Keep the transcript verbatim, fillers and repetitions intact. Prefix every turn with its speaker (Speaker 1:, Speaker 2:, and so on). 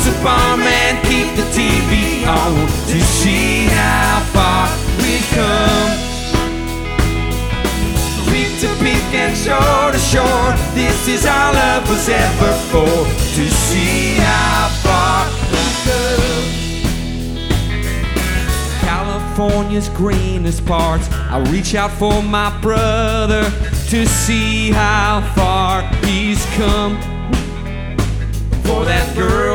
Speaker 1: Joseph Barman, keep the T V on to see how far we've come. Peak to peak and shore to shore, this is all love was ever for, to see how far we've come. California's greenest parts, I reach out for my brother to see how far he's come. For that girl